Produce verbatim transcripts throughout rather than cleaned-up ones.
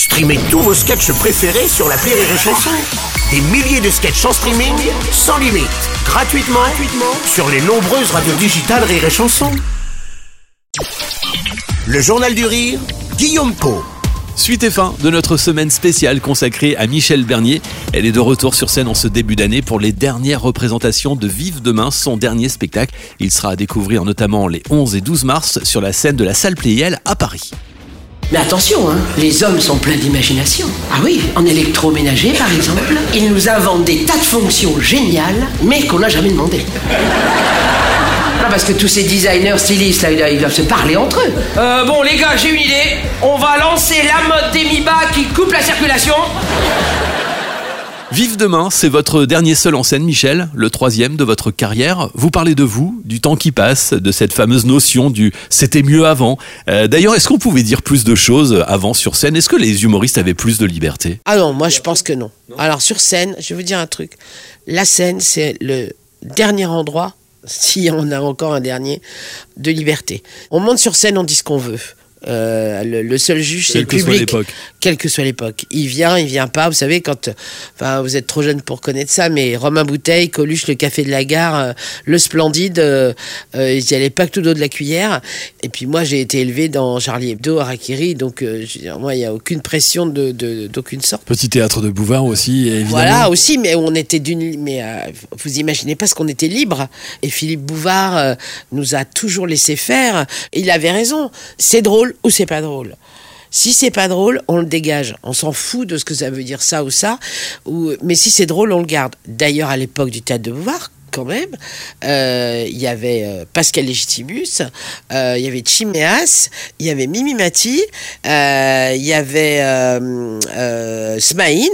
Streamez tous vos sketchs préférés sur l'appli Rire et Chanson. Des milliers de sketchs en streaming, sans limite, gratuitement, gratuitement sur les nombreuses radios digitales Rire et Chanson. Le Journal du Rire, Guillaume Pau. Suite et fin de notre semaine spéciale consacrée à Michel Bernier. Elle est de retour sur scène en ce début d'année pour les dernières représentations de Vive demain, son dernier spectacle. Il sera à découvrir notamment les onze et douze mars sur la scène de la salle Playel à Paris. Mais attention, hein, les hommes sont pleins d'imagination. Ah oui, en électroménager par exemple, ils nous inventent des tas de fonctions géniales, mais qu'on n'a jamais demandé. Non, parce que tous ces designers, stylistes, là, ils doivent se parler entre eux. Euh, bon, les gars, j'ai une idée. On va lancer la mode des mi-bas qui coupe la circulation. Vive demain, c'est votre dernier seul en scène, Michel, le troisième de votre carrière. Vous parlez de vous, du temps qui passe, de cette fameuse notion du « c'était mieux avant ». Euh, d'ailleurs, est-ce qu'on pouvait dire plus de choses avant sur scène ? Est-ce que les humoristes avaient plus de liberté ? Ah non, moi je pense que non. Alors sur scène, je vais vous dire un truc. La scène, c'est le dernier endroit, si on a encore un dernier, de liberté. On monte sur scène, on dit ce qu'on veut. Euh, le, le seul juge, c'est le public. Quelle que soit l'époque. Quelle que soit l'époque. Il vient, il vient pas. Vous savez, quand, enfin, vous êtes trop jeune pour connaître ça, mais Romain Bouteille, Coluche, le Café de la Gare, euh, le Splendide, euh, euh, ils y allaient pas que tout dos de la cuillère. Et puis moi, j'ai été élevé dans Charlie Hebdo, Harakiri, donc euh, je veux dire, moi, il y a aucune pression de, de d'aucune sorte. Petit théâtre de Bouvard aussi, évidemment. Voilà aussi, mais on était d'une, mais euh, vous imaginez pas ce qu'on était libre. Et Philippe Bouvard euh, nous a toujours laissé faire. Et il avait raison. C'est drôle ou c'est pas drôle. Si c'est pas drôle, on le dégage. On s'en fout de ce que ça veut dire ça ou ça. Ou... Mais si c'est drôle, on le garde. D'ailleurs, à l'époque du théâtre de Bouvard, quand même, euh, il y avait euh, Pascal Légitimus, euh, il y avait Chiméas, il y avait Mimi Mati, euh, il y avait euh, euh, Smaïn,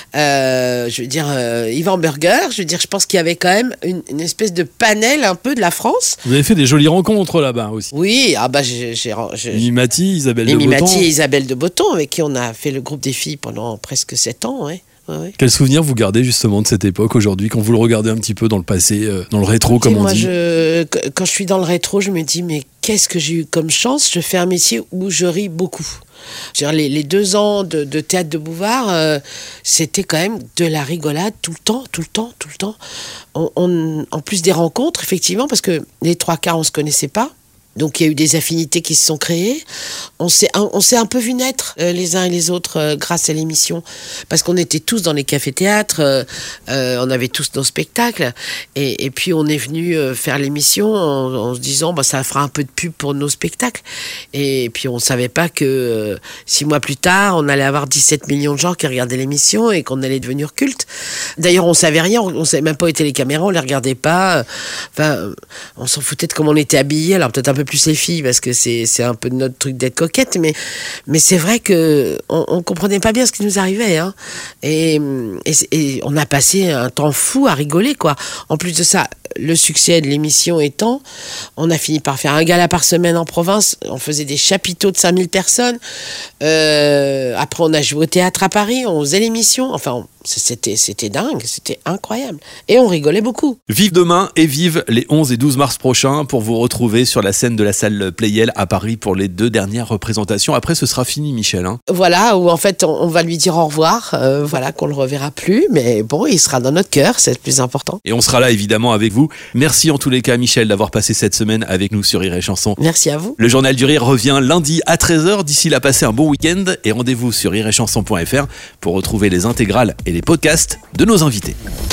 euh, je veux dire euh, Yvan Burger, je veux dire, je pense qu'il y avait quand même une, une espèce de panel un peu de la France. Vous avez fait des jolies rencontres là-bas aussi. Oui, ah bah j'ai... j'ai, j'ai Mimi Mati, Isabelle de Botton. Mimi Mati et Isabelle de Botton, avec qui on a fait le groupe des filles pendant presque sept ans, ouais. Ouais, ouais. Quel souvenir vous gardez justement de cette époque aujourd'hui, quand vous le regardez un petit peu dans le passé, euh, dans le rétro comme et on moi, dit je, Quand je suis dans le rétro, je me dis mais qu'est-ce que j'ai eu comme chance. Je fais un métier où je ris beaucoup. Je veux dire, les, les deux ans de, de théâtre de Bouvard, euh, c'était quand même de la rigolade tout le temps, tout le temps, tout le temps. On, on, en plus des rencontres, effectivement, parce que les trois quarts, on ne se connaissait pas. Donc il y a eu des affinités qui se sont créées. On s'est, on s'est un peu vu naître euh, les uns et les autres euh, grâce à l'émission. Parce qu'on était tous dans les cafés-théâtres, euh, euh, on avait tous nos spectacles. Et, et puis on est venu euh, faire l'émission en, en se disant bah, ça fera un peu de pub pour nos spectacles. Et puis on ne savait pas que euh, six mois plus tard, on allait avoir dix-sept millions de gens qui regardaient l'émission et qu'on allait devenir culte. D'ailleurs, on ne savait rien, on ne savait même pas où étaient les caméras, on ne les regardait pas. Enfin, on s'en foutait de comment on était habillés, alors peut-être un peu plus les filles parce que c'est c'est un peu notre truc d'être coquette, mais mais c'est vrai que on, on comprenait pas bien ce qui nous arrivait, hein. Et, et et on a passé un temps fou à rigoler, quoi. En plus de ça, le succès de l'émission étant, on a fini par faire un gala par semaine en province. On faisait des chapiteaux de cinq mille personnes. Euh, après, on a joué au théâtre à Paris. On faisait l'émission. Enfin, on, c'était, c'était dingue. C'était incroyable. Et on rigolait beaucoup. Vive demain et vive les onze et douze mars prochains pour vous retrouver sur la scène de la salle Playel à Paris pour les deux dernières représentations. Après, ce sera fini, Michel. Hein. Voilà, où en fait, on, on va lui dire au revoir. Euh, voilà, qu'on le reverra plus. Mais bon, il sera dans notre cœur. C'est le plus important. Et on sera là, évidemment, avec vous. Merci en tous les cas, Michel, d'avoir passé cette semaine avec nous sur Rire et Chanson. Merci à vous. Le Journal du Rire revient lundi à treize heures. D'ici là, passez un bon week-end et rendez-vous sur rire et chanson point f r pour retrouver les intégrales et les podcasts de nos invités.